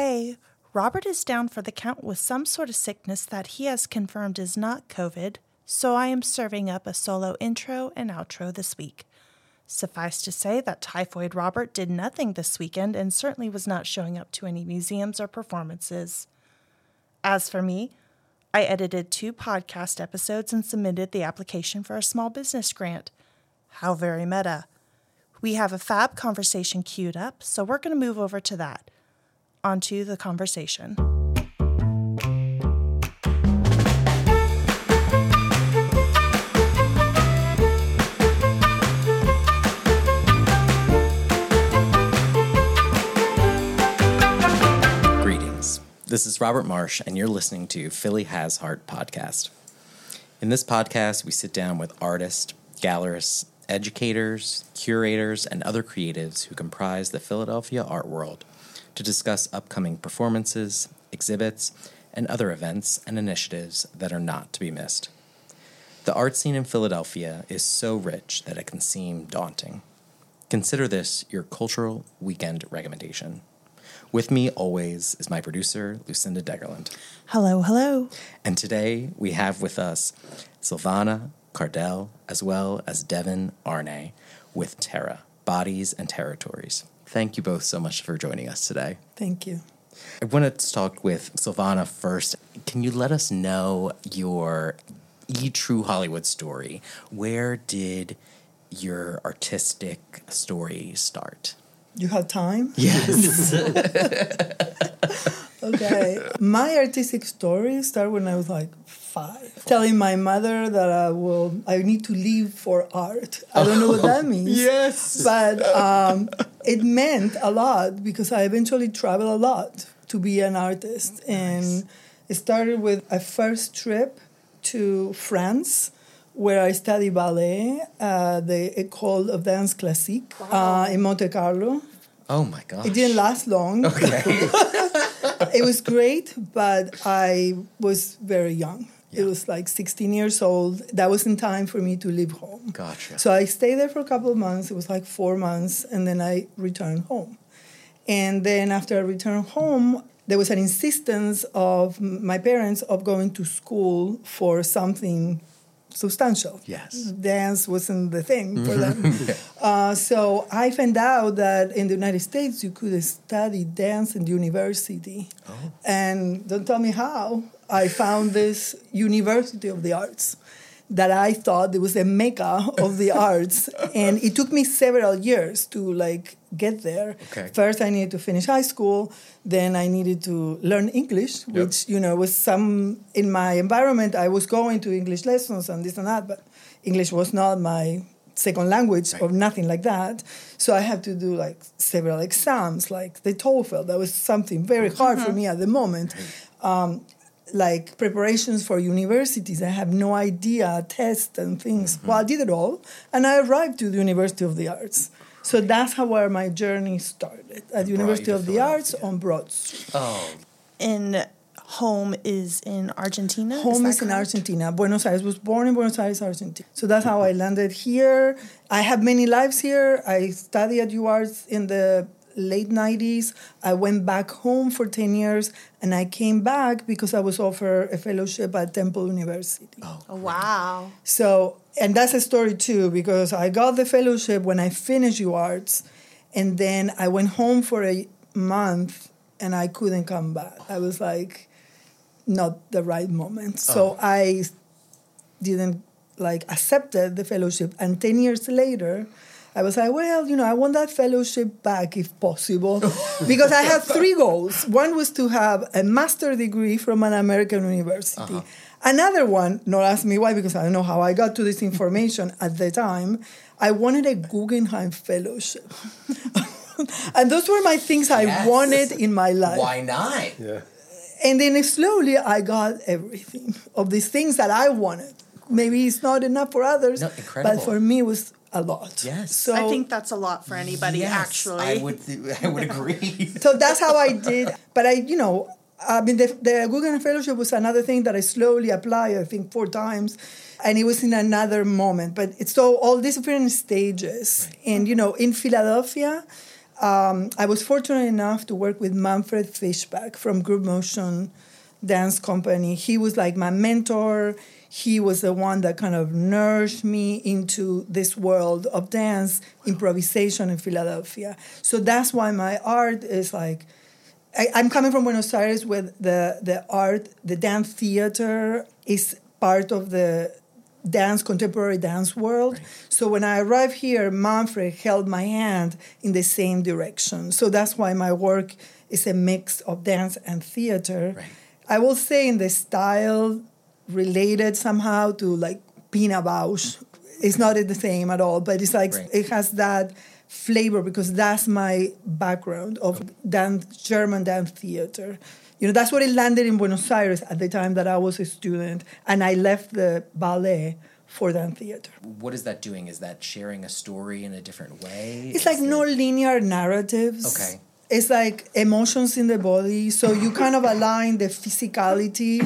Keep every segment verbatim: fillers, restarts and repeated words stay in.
Today, Robert is down for the count with some sort of sickness that he has confirmed is not COVID, so I am serving up a solo intro and outro this week. Suffice to say that Typhoid Robert did nothing this weekend and certainly was not showing up to any museums or performances. As for me, I edited two podcast episodes and submitted the application for a small business grant. How very meta. We have a fab conversation queued up, so we're going to move over to that. On to the conversation. Greetings. This is Robert Marsh, and you're listening to Philly Has Heart podcast. In this podcast, we sit down with artists, gallerists, educators, curators, and other creatives who comprise the Philadelphia art world to discuss upcoming performances, exhibits, and other events and initiatives that are not to be missed. The art scene in Philadelphia is so rich that it can seem daunting. Consider this your cultural weekend recommendation. With me always is my producer, Lucinda Degerland. Hello, hello. And today we have with us Silvana Cardell, as well as Devin Arne with Terra, Bodies and Territories. Thank you both so much for joining us today. Thank you. I wanted to talk with Silvana first. Can you let us know your E-True Hollywood story? Where did your artistic story start? You have time? Yes. Okay. My artistic story started when I was like five. Telling my mother that I will, I need to leave for art. I don't know what that means. Yes. But um, it meant a lot because I eventually traveled a lot to be an artist. And it started with a first trip to France, where I studied ballet at the École of Danse Classique wow. uh, in Monte Carlo. Oh, my gosh. It didn't last long. Okay. It was great, but I was very young. Yeah. It was like sixteen years old. That wasn't time for me to leave home. Gotcha. So I stayed there for a couple of months. It was like four months, and then I returned home. And then after I returned home, there was an insistence of my parents of going to school for something substantial. Yes. Dance wasn't the thing for them. yeah. uh, so I found out that in the United States, you could study dance in the university. Oh. And don't tell me how. I found this University of the Arts that I thought it was a mecca of the arts. And it took me several years to like get there. Okay. First, I needed to finish high school. Then I needed to learn English, yep. which, you know, was some, in my environment, I was going to English lessons and this and that, but English was not my second language right. or nothing like that. So I had to do like several exams, like the TOEFL. That was something very hard mm-hmm. for me at the moment. Um, like preparations for universities. I have no idea, tests and things. Mm-hmm. Well, I did it all. And I arrived to the University of the Arts. So that's how where my journey started, at the University of the Arts on Broad Street. Oh. And home is in Argentina? Home is, is in Argentina. Buenos Aires. Was born in Buenos Aires, Argentina. So that's how I landed here. I have many lives here. I studied at U Arts in the late nineties. I went back home for ten years, and I came back because I was offered a fellowship at Temple University. Oh, oh wow. So, and that's a story too, because I got the fellowship when I finished U Arts, and then I went home for a month, and I couldn't come back. I was like, not the right moment. So oh. I didn't, like, accepted the fellowship, and ten years later, I was like, well, you know, I want that fellowship back if possible, because I had three goals. One was to have a master's degree from an American university. Uh-huh. Another one, not ask me why, because I don't know how I got to this information at the time, I wanted a Guggenheim Fellowship. And those were my things I yes. wanted in my life. Why not? Yeah. And then slowly I got everything of these things that I wanted. Maybe it's not enough for others, no, incredible. But for me it was a lot. Yes. So I think that's a lot for anybody, yes, actually. I would th- I would agree. So that's how I did. But I, you know, I mean, the, the Guggenheim Fellowship was another thing that I slowly applied, I think, four times. And it was in another moment. But it's so all these different stages. Right. And, you know, in Philadelphia, um, I was fortunate enough to work with Manfred Fischbach from Group Motion Dance Company. He was like my mentor. He was the one that kind of nourished me into this world of dance improvisation in Philadelphia. So that's why my art is like, I, I'm coming from Buenos Aires where the, the art, the dance theater is part of the dance, contemporary dance world. Right. So when I arrived here, Manfred held my hand in the same direction. So that's why my work is a mix of dance and theater. Right. I will say in the style related somehow to like Pina Bausch. It's not the same at all, but it's like right. it has that flavor because that's my background of dance, German dance theater. You know, that's what it landed in Buenos Aires at the time that I was a student, and I left the ballet for dance theater. What is that doing? Is that sharing a story in a different way? It's like no linear narratives. Okay. It's like emotions in the body. So you kind of align the physicality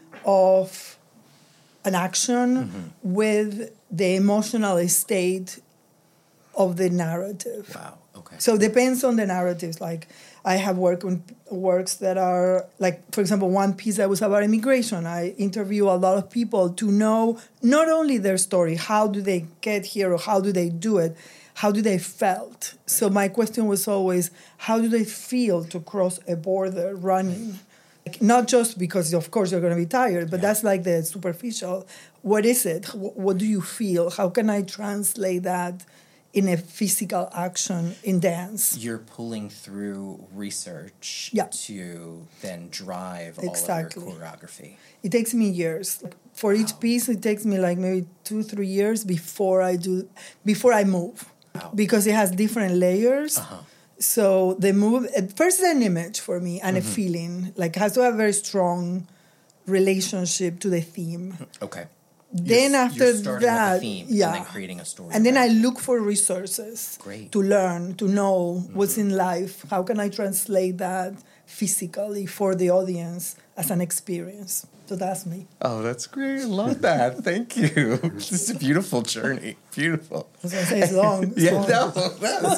of an action mm-hmm. with the emotional state of the narrative. Wow. Okay. So it depends on the narratives. Like I have worked on works that are like, for example, one piece that was about immigration. I interview a lot of people to know not only their story, how do they get here or how do they do it, how do they felt. So my question was always, how do they feel to cross a border running? Like, not just because, of course, you're going to be tired, but yeah. that's like the superficial. What is it? What do you feel? How can I translate that in a physical action in dance? You're pulling through research yeah. to then drive exactly. all of your choreography. It takes me years. For wow. each piece, it takes me like maybe two, three years before I do, before I move. Wow. Because it has different layers. Uh-huh. So the move, first is an image for me and mm-hmm. a feeling. Like it has to have a very strong relationship to the theme. Okay. Then you're, after you're starting that, with a theme yeah, and then creating a story. and then I look for resources Great. to learn, to know mm-hmm. what's in life. How can I translate that physically for the audience as an experience? So that's me. Oh, that's great! I love that. Thank you. This is a beautiful journey. Beautiful. I was gonna say it's long. It's yeah, long. no, that's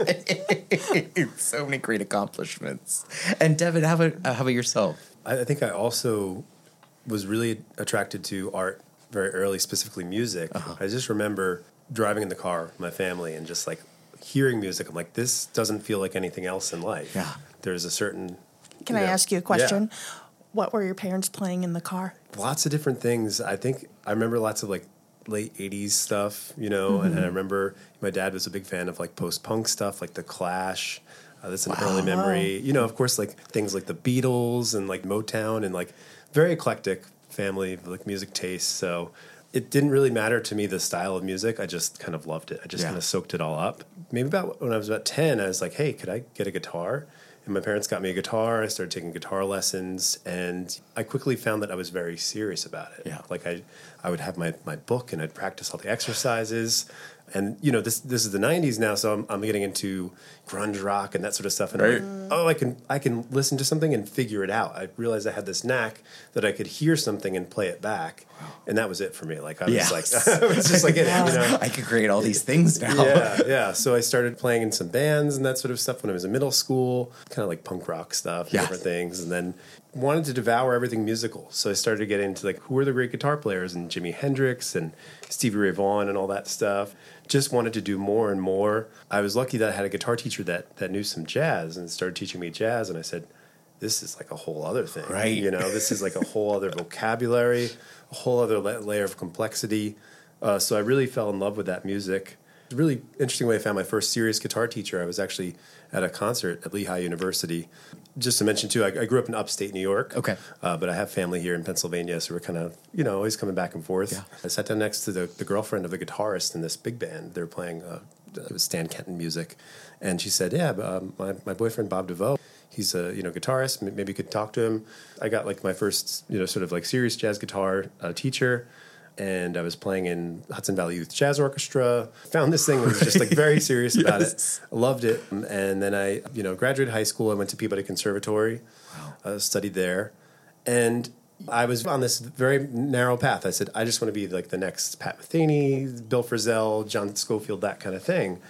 good. So many great accomplishments. And Devin, how about uh, how about yourself? I, I think I also was really attracted to art very early, specifically music. Uh-huh. I just remember driving in the car with my family and just like hearing music. I'm like, this doesn't feel like anything else in life. Yeah. There's a certain... Can I know, ask you a question? Yeah. What were your parents playing in the car? Lots of different things. I think I remember lots of like late eighties stuff, you know, mm-hmm. and, and I remember my dad was a big fan of like post-punk stuff, like The Clash. Uh, that's an wow. early memory. You know, of course, like things like the Beatles and like Motown and like very eclectic family, like music taste. So it didn't really matter to me the style of music. I just kind of loved it. I just yeah. kind of soaked it all up. Maybe about when I was about ten, I was like, hey, could I get a guitar? And my parents got me a guitar. I started taking guitar lessons, and I quickly found that I was very serious about it. Yeah. Like I, I would have my, my book, and I'd practice all the exercises. And, you know, this this is the nineties now, so I'm, I'm getting into grunge rock and that sort of stuff. And right. I'm like, oh, I can I can listen to something and figure it out. I realized I had this knack that I could hear something and play it back. Wow. And that was it for me. Like, I was yes. like, I was just like, it, you know. I could create all these things now. Yeah, yeah. So I started playing in some bands and that sort of stuff when I was in middle school, kind of like punk rock stuff and yes. different things. And then wanted to devour everything musical. So I started to get into, like, who are the great guitar players? And Jimi Hendrix and Stevie Ray Vaughan and all that stuff. Just wanted to do more and more. I was lucky that I had a guitar teacher that, that knew some jazz and started teaching me jazz. And I said, this is like a whole other thing. Right. You know, this is like a whole other vocabulary, a whole other la- layer of complexity. Uh, so I really fell in love with that music. It's a really interesting way I found my first serious guitar teacher. I was actually at a concert at Lehigh University. Just to mention, too, I, I grew up in upstate New York. Okay. Uh, but I have family here in Pennsylvania, so we're kind of, you know, always coming back and forth. Yeah. I sat down next to the, the girlfriend of the guitarist in this big band. They were playing uh, it was Stan Kenton music. And she said, yeah, um, my, my boyfriend, Bob DeVoe, he's a, you know, guitarist. Maybe you could talk to him. I got, like, my first, you know, sort of, like, serious jazz guitar uh, teacher. And I was playing in Hudson Valley Youth Jazz Orchestra. Found this thing and was just like very serious about yes. it. I loved it. And then I, you know, graduated high school. I went to Peabody Conservatory. Wow. Uh, studied there. And I was on this very narrow path. I said, I just want to be like the next Pat Metheny, Bill Frisell, John Scofield, that kind of thing.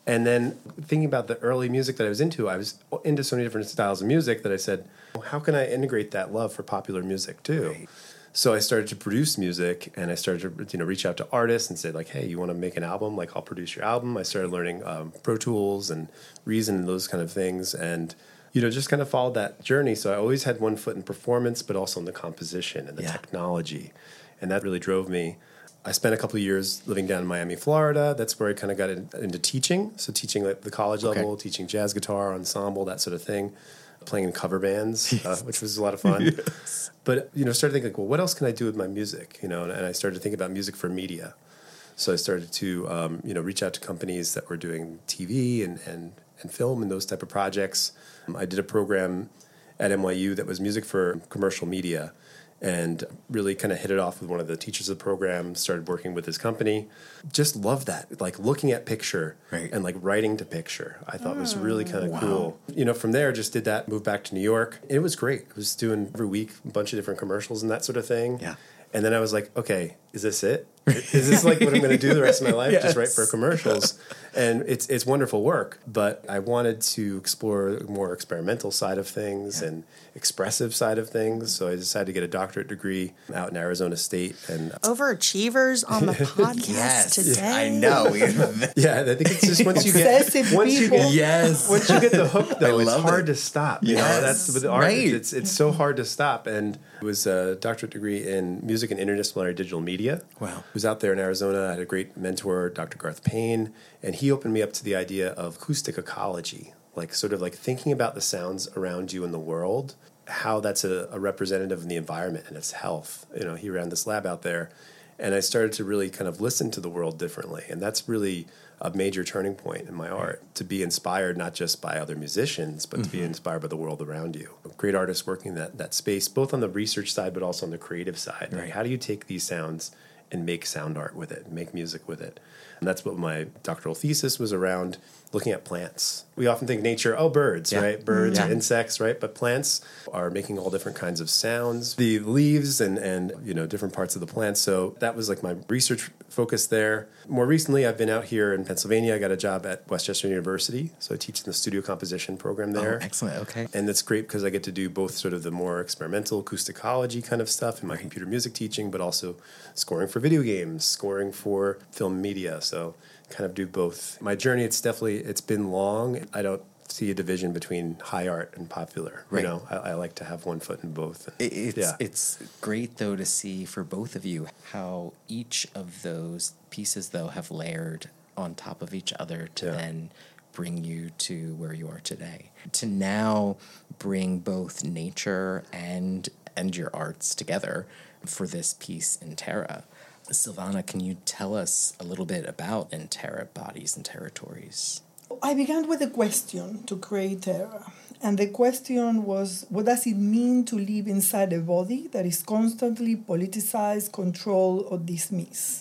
And then thinking about the early music that I was into, I was into so many different styles of music that I said, well, how can I integrate that love for popular music too? Right. So I started to produce music, and I started to, you know, reach out to artists and say, like, hey, you want to make an album? Like, I'll produce your album. I started learning um, Pro Tools and Reason and those kind of things, and, you know, just kind of followed that journey. So I always had one foot in performance, but also in the composition and the yeah. technology, and that really drove me. I spent a couple of years living down in Miami, Florida. That's where I kind of got in, into teaching. So teaching at the college level, okay. teaching jazz guitar, ensemble, that sort of thing. Playing in cover bands, yes. uh, which was a lot of fun. Yes. But, you know, started thinking, like, well, what else can I do with my music? You know, and, and I started to think about music for media. So I started to, um, you know, reach out to companies that were doing T V and, and, and film and those type of projects. Um, I did a program at N Y U that was music for commercial media, and really kind of hit it off with one of the teachers of the program, started working with his company. Just loved that, like looking at picture right. and like writing to picture. I thought oh, was really kind of wow. cool. You know, from there, just did that, moved back to New York. It was great. I was doing every week a bunch of different commercials and that sort of thing. Yeah. And then I was like, okay, is this it? Is this like what I'm going to do the rest of my life? Yes. Just write for commercials? And it's it's wonderful work, but I wanted to explore a more experimental side of things yeah. and expressive side of things. So I decided to get a doctorate degree out in Arizona State. And overachievers on the podcast yes, today. I know. Yeah, I think it's just once you get once you get yes. once you get the hook, though, it's hard it. to stop. You yes. know, that's with art. Right. It's it's so hard to stop. And it was a doctorate degree in music and interdisciplinary digital media. Wow. I was out there in Arizona. I had a great mentor, Doctor Garth Payne, and he opened me up to the idea of acoustic ecology, like sort of like thinking about the sounds around you in the world, how that's a, a representative of the environment and its health. You know, he ran this lab out there, and I started to really kind of listen to the world differently, and that's really a major turning point in my art, to be inspired not just by other musicians, but mm-hmm. to be inspired by the world around you. Great artists working that that space, both on the research side, but also on the creative side. Right. Like, how do you take these sounds and make sound art with it, make music with it? And that's what my doctoral thesis was around, looking at plants. We often think nature, oh, birds, yeah. right? Birds, yeah. insects, right? But plants are making all different kinds of sounds, the leaves and, and, you know, different parts of the plant. So that was like my research focus there. More recently, I've been out here in Pennsylvania. I got a job at Westchester University. So I teach in the studio composition program there. Oh, excellent. Okay. And that's great because I get to do both sort of the more experimental acousticology kind of stuff in my right. computer music teaching, but also scoring for video games, scoring for film media. So kind of do both. My journey, it's definitely, it's been long. I don't see a division between high art and popular. Right. You know, I, I like to have one foot in both. It's, yeah. it's great, though, to see for both of you how each of those pieces, though, have layered on top of each other to yeah. then bring you to where you are today. To now bring both nature and and your arts together for this piece in Terra. Silvana, can you tell us a little bit about In Terra, Bodies and Territories? I began with a question to create Terra. And the question was, what does it mean to live inside a body that is constantly politicized, controlled, or dismissed?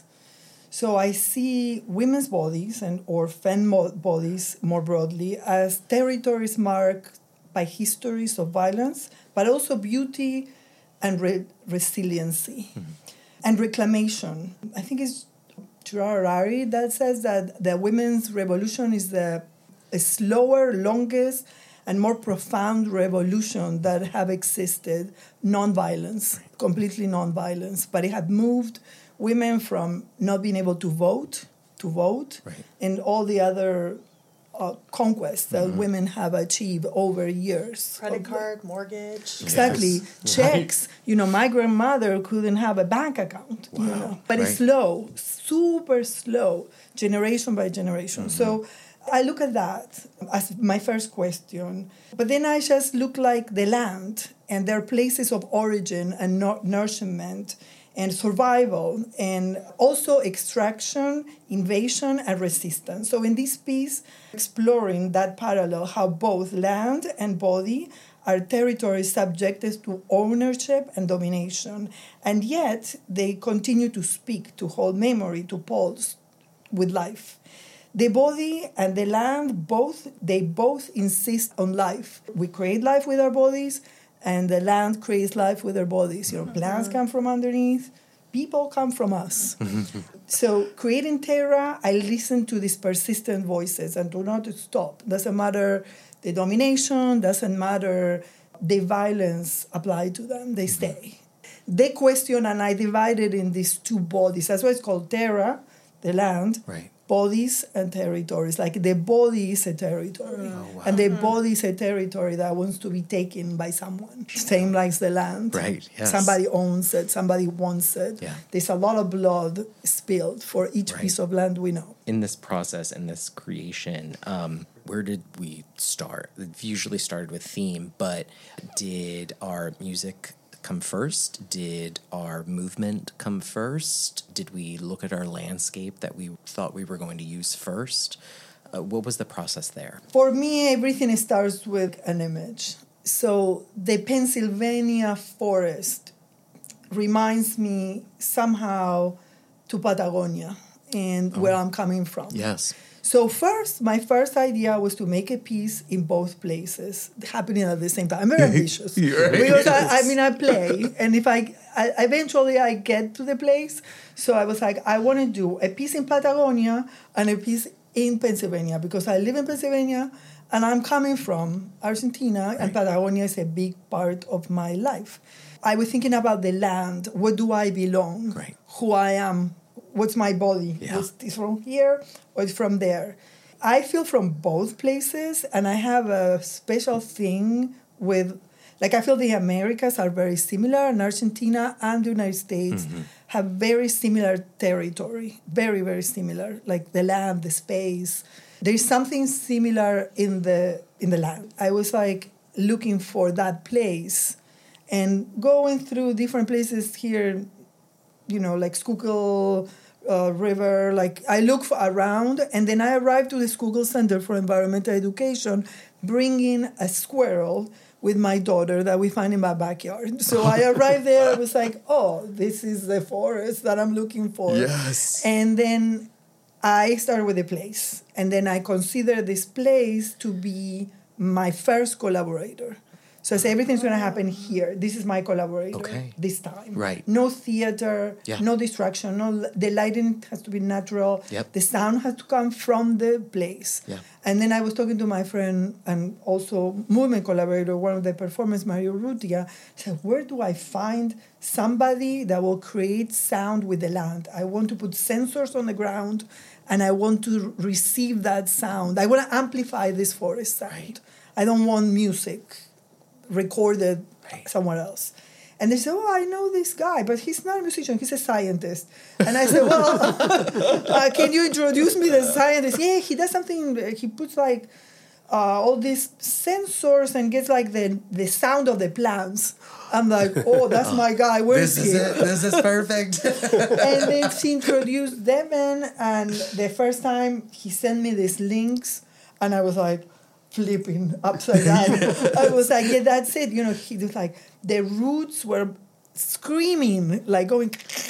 So I see women's bodies and or femme bodies more broadly as territories marked by histories of violence, but also beauty and re- resiliency. Mm-hmm. And reclamation. I think it's Gerard Harari that says that the women's revolution is the a slower, longest, and more profound revolution that have existed, non-violence, right. completely non-violence. But it had moved women from not being able to vote to vote, right. and all the other uh, conquests that mm-hmm. women have achieved over years. Credit card, mortgage. Exactly. Yes. Checks. Right. You know, my grandmother couldn't have a bank account. Wow. You know, but right. it's slow, super slow, generation by generation. Mm-hmm. So I look at that as my first question. But then I just look like the land and their places of origin and nourishment and survival, and also extraction, invasion, and resistance. So in this piece, exploring that parallel, how both land and body are territories subjected to ownership and domination, and yet they continue to speak, to hold memory, to pulse with life. The body and the land, both they both insist on life. We create life with our bodies, and the land creates life with their bodies. You know, plants come from underneath, people come from us. So creating Terra, I listen to these persistent voices and do not stop. Doesn't matter the domination, doesn't matter the violence applied to them, they stay. They question, and I divide it in these two bodies. That's why it's called Terra, the land, Right. bodies and territories. Like the body is a territory, Oh, wow. and the body is a territory that wants to be taken by someone. Same like the land. Right, yes. Somebody owns it, somebody wants it. Yeah. There's a lot of blood spilled for each Right. piece of land we know. In this process, in this creation, um, where did we start? It usually started with theme, but did our music come first? Did our movement come first? Did we look at our landscape that we thought we were going to use first? Uh, what was the process there? For me, everything starts with an image. So the Pennsylvania forest reminds me somehow to Patagonia and where I'm coming from. Yes. So first, my first idea was to make a piece in both places, happening at the same time. I'm very ambitious You're right. because I, I mean I play, and if I, I eventually I get to the place, so I was like I want to do a piece in Patagonia and a piece in Pennsylvania because I live in Pennsylvania and I'm coming from Argentina, Right. and Patagonia is a big part of my life. I was thinking about the land. Where do I belong? Right. Who I am. What's my body? Yeah. Is it from here or is it from there? I feel from both places, and I have a special thing with, like I feel the Americas are very similar, and Argentina and the United States Mm-hmm. have very similar territory, very, very similar, like the land, the space. There's something similar in the in the land. I was like looking for that place and going through different places here, you know, like Schuylkill uh, River. Like I look for around, and then I arrived to the Schuylkill Center for Environmental Education, bringing a squirrel with my daughter that we find in my backyard. So I arrived there. I was like, oh, this is the forest that I'm looking for. Yes. And then I started with a place, and then I consider this place to be my first collaborator. So I say everything's going to happen here. This is my collaborator Okay. this time. Right. No theater, Yeah. no distraction. No, the lighting has to be natural. Yep. The sound has to come from the place. Yeah. And then I was talking to my friend and also movement collaborator, one of the performers, Mario Rutia. I said, where do I find somebody that will create sound with the land? I want to put sensors on the ground, and I want to receive that sound. I want to amplify this forest sound. Right. I don't want music recorded Right. somewhere else. And they said, oh, I know this guy, but he's not a musician, he's a scientist. And I said, well, uh, can you introduce me to the scientist? Yeah, he does something, he puts like uh, all these sensors and gets like the, the sound of the plants. I'm like, oh, that's my guy, where's This he? is it. This is perfect. And then she introduced Devin, and the first time he sent me these links, and I was like flipping upside down. I was like, yeah, that's it. You know, he was like, the roots were screaming, like going,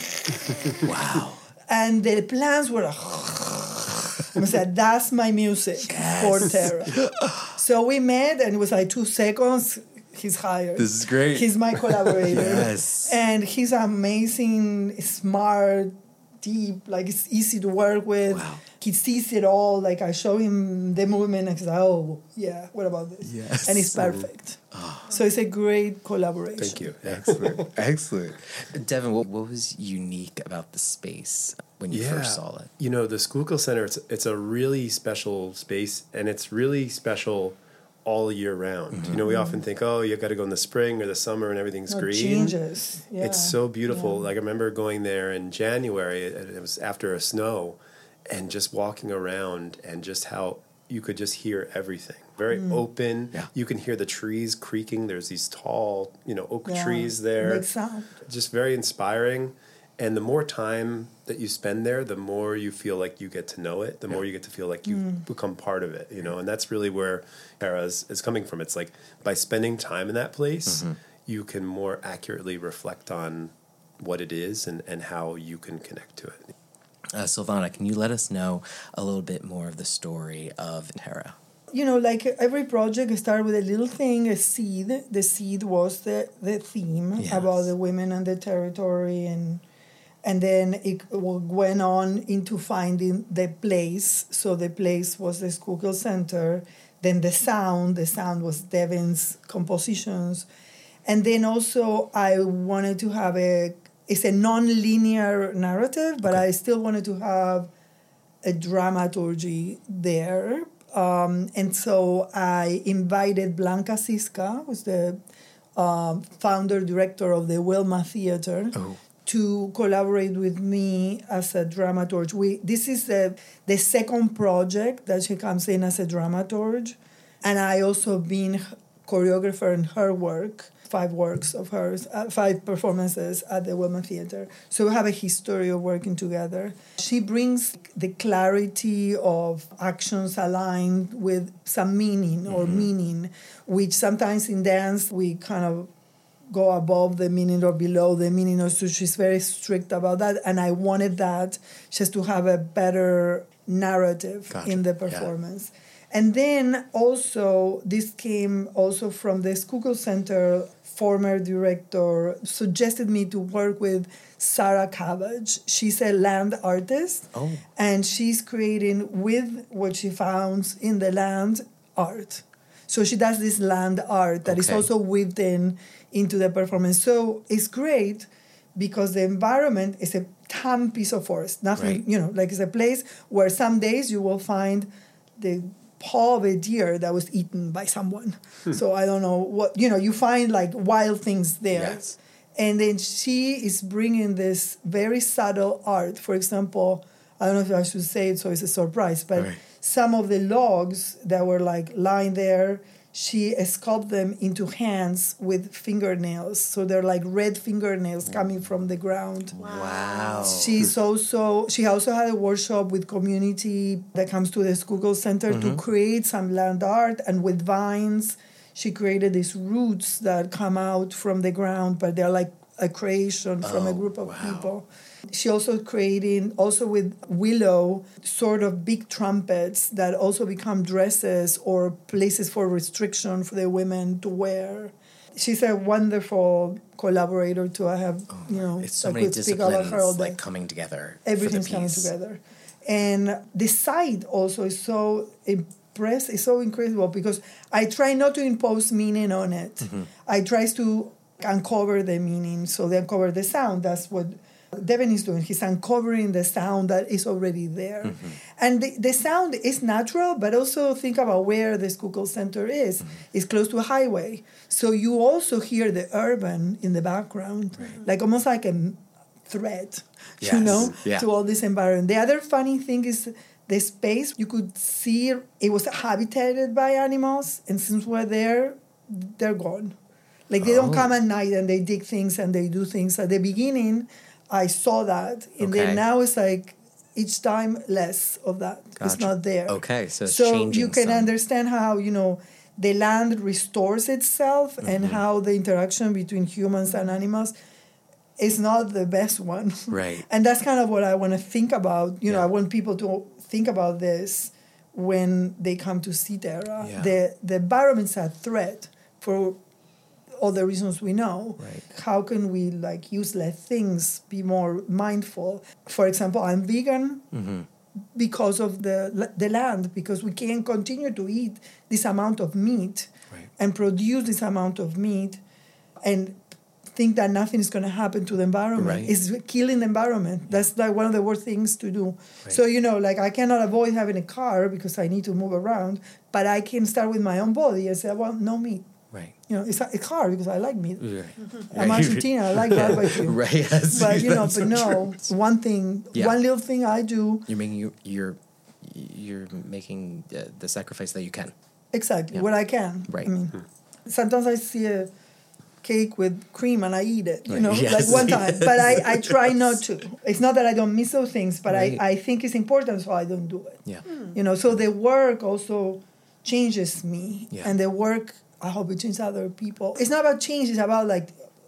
Wow. and the plants were like, I was like, that's my music for Terra. So we met, and it was like two seconds. He's hired. This is great. He's my collaborator. Yes. And he's amazing, smart, deep, like it's easy to work with. Wow. He sees it all. Like I show him the movement and he's like, oh, yeah, what about this? Yes. And it's perfect. So it's a great collaboration. Thank you. Excellent. Excellent. Devin, what, what was unique about the space when you first saw it? You know, the Schuylkill Center, it's, it's a really special space, and it's really special all year round. Mm-hmm. You know, we often think, oh, you got to go in the spring or the summer and everything's No, green. changes. Yeah. It's so beautiful. Yeah. Like I remember going there in January, and it was after a snow, and just walking around and just how you could just hear everything. Very Mm. open. Yeah. You can hear the trees creaking. There's these tall, you know, oak Yeah. trees there. Makes sound. Just very inspiring. And the more time that you spend there, the more you feel like you get to know it, the more you get to feel like you Mm. become part of it, you know. And that's really where Terra is, is coming from. It's like by spending time in that place, Mm-hmm. you can more accurately reflect on what it is and, and how you can connect to it. Uh, Silvana, can you let us know a little bit more of the story of Terra? You know, like every project started with a little thing, a seed. The seed was the, the theme Yes. about the women and the territory, and And then it went on into finding the place. So the place was the Schuylkill Center. Then the sound, the sound was Devin's compositions. And then also I wanted to have a, it's a non-linear narrative, but okay. I still wanted to have a dramaturgy there. Um, and so I invited Blanca Siska, who's the um, founder, director of the Wilma Theater, oh. to collaborate with me as a dramaturg. We, this is the, the second project that she comes in as a dramaturg. And I also been choreographer in her work, five works of hers, uh, five performances at the Wilma Theater. So we have a history of working together. She brings the clarity of actions aligned with some meaning or mm-hmm. meaning, which sometimes in dance we kind of go above the meaning or below the meaning. Or so she's very strict about that. And I wanted that just to have a better narrative gotcha. In the performance. Yeah. And then also, this came also from the Schuylkill Center. Former director suggested me to work with Sarah Cabbage. She's a land artist, oh. and she's creating with what she found in the land art. So she does this land art that okay. is also weaved in into the performance. So it's great because the environment is a ton piece of forest. Nothing, right. you know, like it's a place where some days you will find the paw of a deer that was eaten by someone. Hmm. So I don't know what, you know, you find like wild things there. Yes. And then she is bringing this very subtle art. For example, I don't know if I should say it so it's a surprise, but right. some of the logs that were like lying there, she sculpted them into hands with fingernails. So they're like red fingernails coming from the ground. Wow. She's also, she also had a workshop with community that comes to the Schuylkill Center mm-hmm. to create some land art. And with vines, she created these roots that come out from the ground, but they're like a creation from oh, a group of wow. people. She also creating, also with willow, sort of big trumpets that also become dresses or places for restriction for the women to wear. She's a wonderful collaborator too. I have, oh, you know, it's so I many could speak about her all day. Like coming together. Everything's coming together. And the site also is so impressive, it's so incredible because I try not to impose meaning on it. Mm-hmm. I try to uncover the meaning, so they uncover the sound. That's what Devin is doing. He's uncovering the sound that is already there. Mm-hmm. And the, the sound is natural, but also think about where the Schuylkill Center is. Mm-hmm. It's close to a highway. So you also hear the urban in the background, right. like almost like a thread, yes. you know, yeah. to all this environment. The other funny thing is the space. You could see it was habitated by animals, and since we're there, they're gone. Like they oh. don't come at night and they dig things and they do things. At the beginning, I saw that, and okay. then now it's like each time less of that. Gotcha. It's not there. Okay, so it's so changing you can some. understand how, you know, the land restores itself mm-hmm. and how the interaction between humans and animals is not the best one. Right. And that's kind of what I want to think about. You yeah. know, I want people to think about this when they come to Citerra. Yeah. The the environment's a threat for all the reasons we know. Right. How can we like use less things, be more mindful? For example, I'm vegan mm-hmm. because of the the land, because we can't continue to eat this amount of meat right. and produce this amount of meat and think that nothing is going to happen to the environment. Right. It's killing the environment. Yeah. That's like one of the worst things to do. Right. So, you know, like I cannot avoid having a car because I need to move around, but I can start with my own body and say, well, no meat. Right. You know, it's it's hard because I like meat. Right. I'm Argentina. I like barbecue. Right. Yes. But you know, but no. True. One thing, yeah. one little thing I do. You're making you you're you're making uh, the sacrifice that you can. Exactly. Yeah. What I can. Right. I mean, hmm. sometimes I see a cake with cream and I eat it. You know, yes. like one time. But I, I try not to. It's not that I don't miss those things, but right. I, I think it's important, so I don't do it. Yeah. Hmm. You know, so the work also changes me, yeah. and the work. I hope it changes other people. It's not about change. It's about like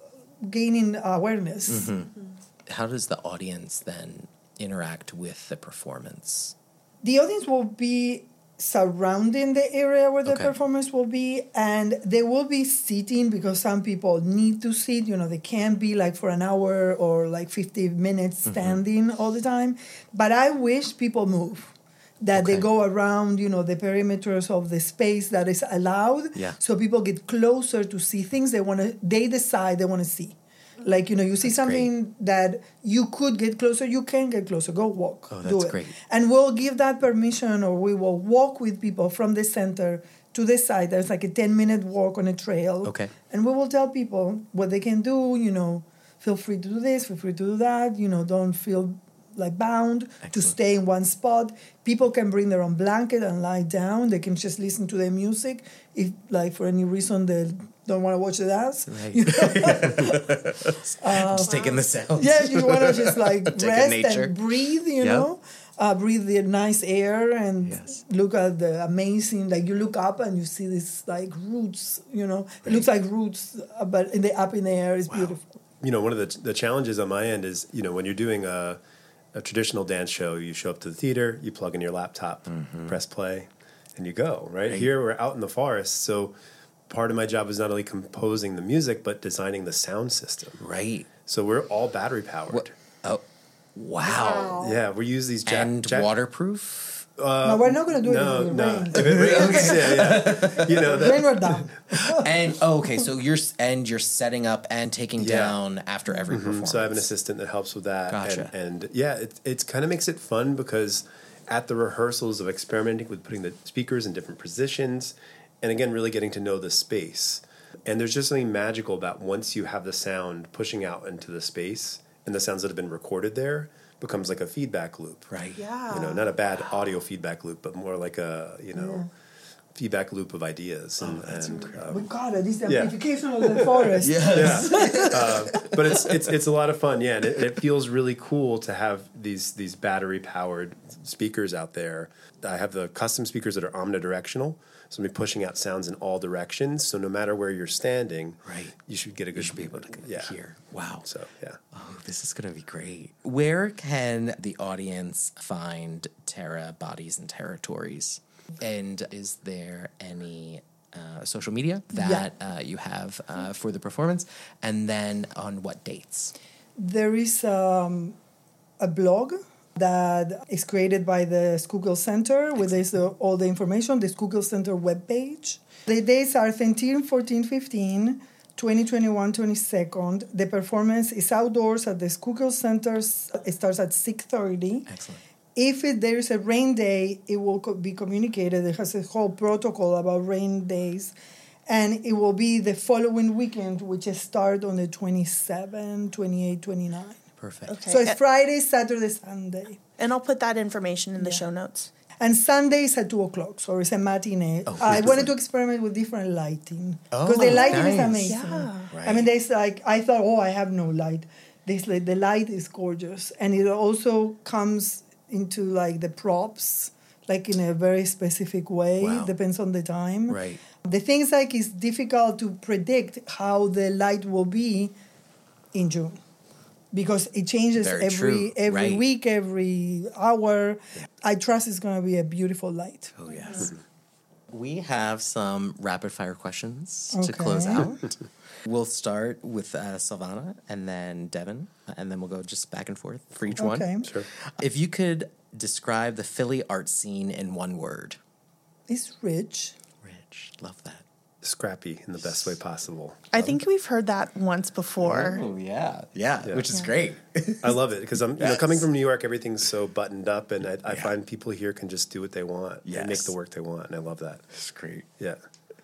gaining awareness. Mm-hmm. Mm-hmm. How does the audience then interact with the performance? The audience will be surrounding the area where the Okay. performance will be, and they will be seating because some people need to sit. You know, they can't be like for an hour or like fifty minutes standing all the time. But I wish people move. That they Okay. go around, you know, the perimeters of the space that is allowed, Yeah. so people get closer to see things they want to. They decide they want to see, like you know, you see That's something that you could get closer, you can get closer. Go walk, Oh, do that's it, great. and we'll give that permission, or we will walk with people from the center to the side. There's like a ten minute walk on a trail, Okay. and we will tell people what they can do. You know, feel free to do this, feel free to do that. You know, don't feel like bound to Excellent. stay in one spot. People can bring their own blanket and lie down. They can just listen to their music. If, like, for any reason they don't want to watch the dance. Right. You know? I'm just taking the sounds. Yeah, you want to just like Take in rest nature. and breathe, you Yep. know? Uh, breathe the nice air and Yes. look at the amazing, like you look up and you see this like roots, you know? It looks like roots, uh, but in the up in the air is beautiful. You know, one of the the challenges on my end is, you know, when you're doing a, a traditional dance show, you show up to the theater, you plug in your laptop, press play, and you go, right? Right. Here we're out in the forest, so part of my job is not only composing the music, but designing the sound system. Right. So we're all battery powered. What? Oh, wow. Yeah, we use these jack, And jack- waterproof? no, we're not going to do No, it in no. rain. If it rains, yeah, yeah. You know, that, Rain or down. And oh, okay, so you're s- and you're setting up and taking Yeah. down after every performance. So I have an assistant that helps with that. Gotcha. And, and yeah, it it's kind of makes it fun because at the rehearsals of experimenting with putting the speakers in different positions, and again, really getting to know the space. And there's just something magical about once you have the sound pushing out into the space, and the sounds that have been recorded there becomes like a feedback loop. Right. Yeah. You know, not a bad audio feedback loop, but more like a you know feedback loop of ideas. And, and um, We got it. It's the Yeah. amplification of the forest. Yes. uh, but it's it's it's a lot of fun, yeah, and it, it feels really cool to have these these battery powered speakers out there. I have the custom speakers that are omnidirectional, so I'm pushing out sounds in all directions. So no matter where you're standing, Right. you should get a good. You should be able to yeah. hear. Wow. So yeah, Oh, this is going to be great. Where can the audience find Terra Bodies and Territories? And is there any uh, social media that uh, you have uh, for the performance? And then on what dates? There is um, a blog that is created by the Schuylkill Center with this, uh, all the information, the Schuylkill Center webpage. The dates are thirteen, fourteen, fifteen, twenty, twenty-one, twenty-second. The performance is outdoors at the Schuylkill Center. It starts at six thirty. Excellent. If it, there is a rain day, it will co- be communicated. It has a whole protocol about rain days. And it will be the following weekend, which is start on the twenty-seventh, twenty-eighth, twenty-ninth. Perfect. Okay. So it's A- Friday, Saturday, Sunday. And I'll put that information in the show notes. And Sunday is at two o'clock, so it's a matinee. Oh, I excellent. wanted to experiment with different lighting. Oh, Because the lighting is nice. amazing. Yeah. Right. I mean, there's like, I thought, oh, I have no light. There's like, the light is gorgeous. And it also comes into like the props, like in a very specific way. Wow. Depends on the time. Right. The things like it's difficult to predict how the light will be in June. Because it changes Very every true. every Right. week, every hour. I trust it's going to be a beautiful light. Oh, yes. We have some rapid fire questions to close Okay. out. We'll start with uh, Silvana and then Devin, and then we'll go just back and forth for each one. Okay. sure. If you could describe the Philly art scene in one word. It's rich. Rich. Love that. Scrappy in the best way possible. I think we've heard that once before. Oh, yeah. Yeah, Yeah. which is great. I love it because I'm you know Yes. coming from New York, everything's so buttoned up, and I, I Yeah. find people here can just do what they want and make Yes. the work they want, and I love that. It's great. Yeah.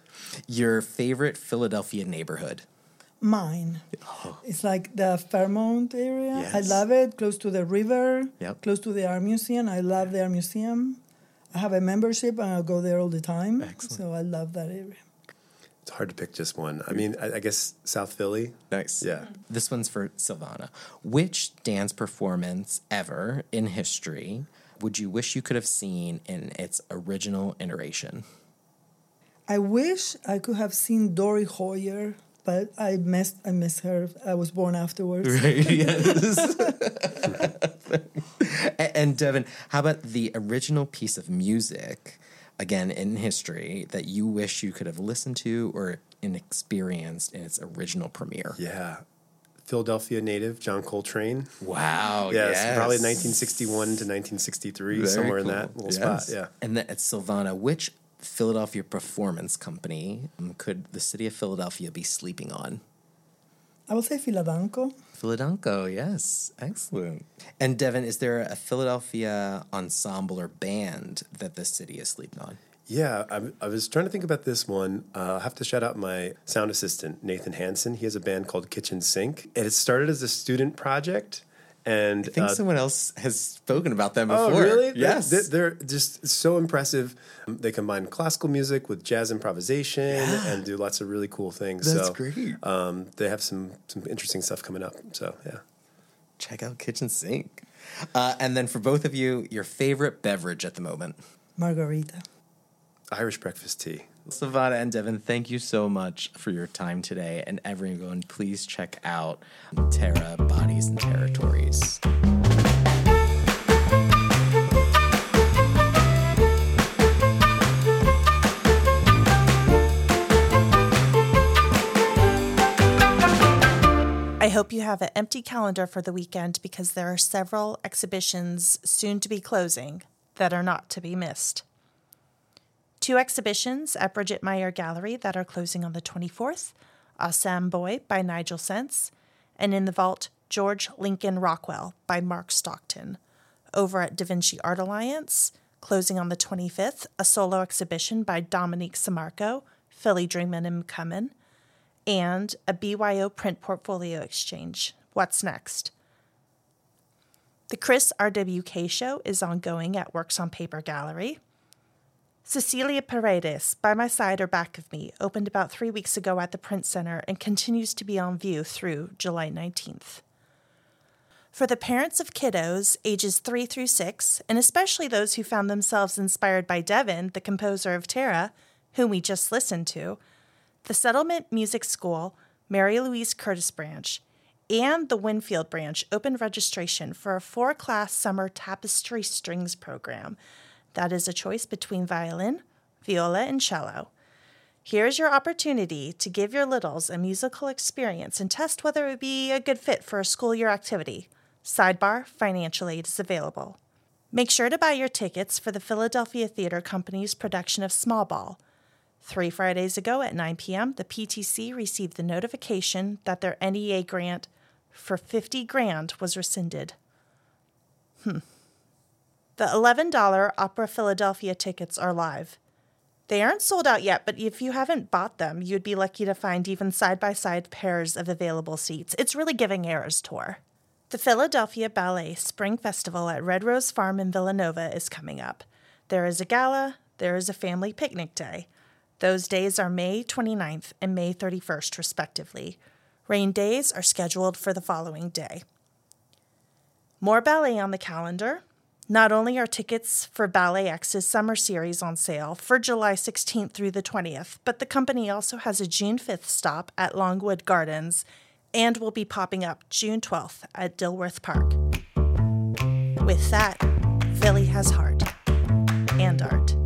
Your favorite Philadelphia neighborhood? Mine. It's like the Fairmount area. I Yes. love it. Close to the river. Yep. Close to the art museum. I love the art museum. I have a membership and I'll go there all the time. Excellent. So I love that area. It's hard to pick just one. I mean, I, I guess South Philly. Nice. Yeah. This one's for Silvana. Which dance performance ever in history would you wish you could have seen in its original iteration? I wish I could have seen Dory Hoyer, but I missed I missed her. I was born afterwards. Right, yes. And Devin, how about the original piece of music again, in history that you wish you could have listened to or experienced in its original premiere? Yeah. Philadelphia native John Coltrane. Wow. Yeah, yes. so probably nineteen sixty-one to nineteen sixty-three, Very somewhere cool. in that little Yes. spot. Yeah. And then at Silvana, which Philadelphia performance company um, could the city of Philadelphia be sleeping on? I would say Philadanco. Philadanco, yes. Excellent. And Devin, is there a Philadelphia ensemble or band that the city is sleeping on? Yeah, I, I was trying to think about this one. Uh, I have to shout out my sound assistant, Nathan Hansen. He has a band called Kitchen Sink. And it started as a student project. And I think uh, someone else has spoken about them before. Oh, really? Yes. They're, they're just so impressive. They combine classical music with jazz improvisation Yeah. and do lots of really cool things. That's so, great. Um, they have some some interesting stuff coming up. So, yeah. Check out Kitchen Sink. Uh, and then for both of you, your favorite beverage at the moment? Margarita. Irish breakfast tea. Silvana and Devin, thank you so much for your time today. And everyone, please check out Terra, Bodies and Territories. I hope you have an empty calendar for the weekend because there are several exhibitions soon to be closing that are not to be missed. Two exhibitions at Bridget Meyer Gallery that are closing on the twenty-fourth, Assam Boy by Nigel Sense, and in the vault, George Lincoln Rockwell by Mark Stockton. Over at Da Vinci Art Alliance, closing on the twenty-fifth, a solo exhibition by Dominique Samarco, Philly Dreamin' and Comin', and a B Y O print portfolio exchange. What's next? The Chris R W K show is ongoing at Works on Paper Gallery. Cecilia Paredes, By My Side or Back of Me, opened about three weeks ago at the Print Center and continues to be on view through July nineteenth. For the parents of kiddos ages three through six, and especially those who found themselves inspired by Devin, the composer of Terra, whom we just listened to, the Settlement Music School, Mary Louise Curtis branch, and the Winfield branch opened registration for a four-class summer tapestry strings program. That is a choice between violin, viola, and cello. Here's your opportunity to give your littles a musical experience and test whether it would be a good fit for a school year activity. Sidebar, financial aid is available. Make sure to buy your tickets for the Philadelphia Theater Company's production of Small Ball. Three Fridays ago at nine p.m., the P T C received the notification that their N E A grant for fifty grand was rescinded. Hmm. The eleven dollars Opera Philadelphia tickets are live. They aren't sold out yet, but if you haven't bought them, you'd be lucky to find even side-by-side pairs of available seats. It's really giving Eras tour. The Philadelphia Ballet Spring Festival at Red Rose Farm in Villanova is coming up. There is a gala, there is a family picnic day. Those days are May twenty-ninth and May thirty-first, respectively. Rain days are scheduled for the following day. More ballet on the calendar. Not only are tickets for Ballet X's summer series on sale for July sixteenth through the twentieth, but the company also has a June fifth stop at Longwood Gardens and will be popping up June twelfth at Dilworth Park. With that, Philly has heart and art.